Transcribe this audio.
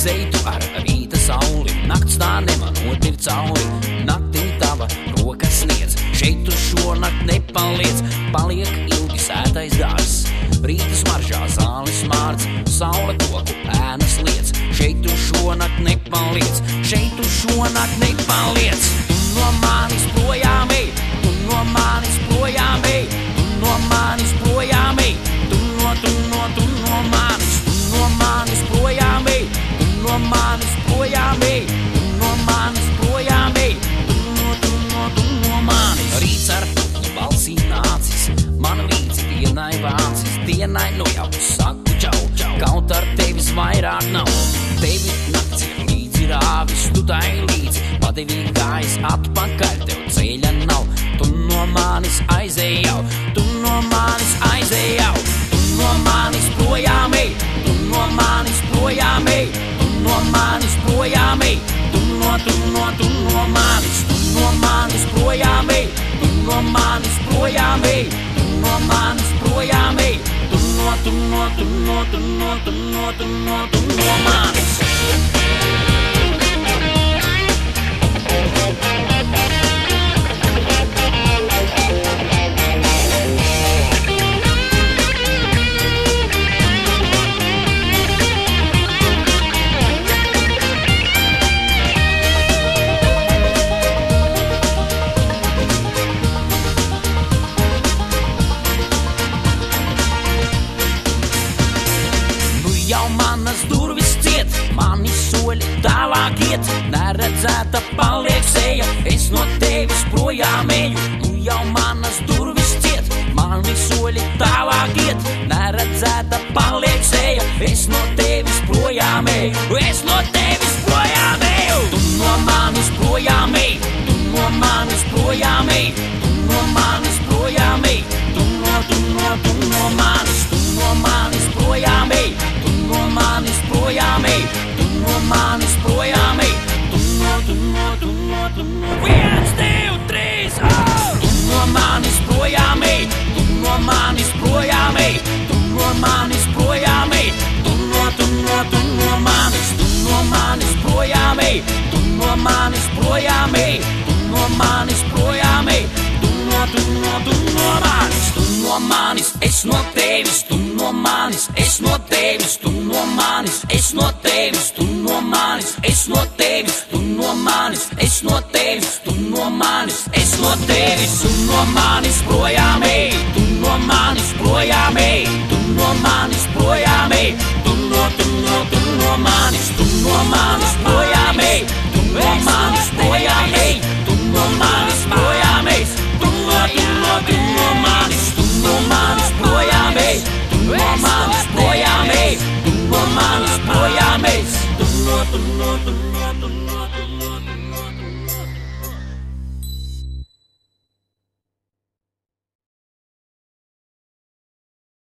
Izej tu ar rīta sauli, nakts tā nemanot ir cauri. Naktī tava roka sniedz, šeit tu šonakt nepaliec. Paliek ilgi sētais dārzs, rīta smaržā zāles mārts. Saule koku ēnas liec, šeit tu šonakt nepaliec. Šeit tu šonakt nepaliec. Tu no manis projām ej, tu no manis projām ej. Tu no manis projām ej, tu no manis. Tu no manis projām ej, tu no manis projām ej. Tu no manis projām ej, tu no manis. Rīts ar putnu balsī nācis, man līdzi dienai vācis. Dienai nu jau saku čau, kaut ar tevis vairāk nav. Tevi nakts ir līdzi rāvis, tu tai līdzi padevīgi gājis atpakaļ, tev ceļa nav. Tu no manis aizej jau, tu no manis aizej jau. Tu no manis projām ej, tu no manis projām ej. Tu no manis projām ej, tu no manis. Tu no manis projām ej, tu no manis projām ej. Tu no manis projām ej, tu no manis. Jau manas durvis ciet, mani soļi tālāk iet. Neredzēta paliek seja, es no tevis projām eju. Nu jau manas durvis ciet, mani soļi tālāk iet. Neredzēta paliek seja, es no tevis projām eju. Es no tevis projām eju. Tu no manis projām ej, tu no manis projām ej. Tu no manis projām ej, tu no manis. Tu no manis projām ej, tu no manis projām ej. Tu no manis projām ej, tu no. 1, 2, 3, oh! Tu no manis projām ej, tu no manis projām ej. Tu no manis projām ej, tu no manis. Tu no manis projām ej, tu no manis projām ej. Tu no manis projām ej, tu no manis. Tu no manis, es no tevis. Tu no manis, es no tevis. Tu no manis, es no tevis. Tu no manis, es no tevis. Tu no manis, es no tevis. Tu no manis, es no tevis. Tu no manis projām ej, tu no manis projām ej. Tu no manis projām ej, tu no manis. Tu no manis projām ej, tu no manis projām ej. Tu no manis projām ej, tu no manis. Tu no manis projām ej, tu no manis projām ej. Tu no manis projām ej, tu no.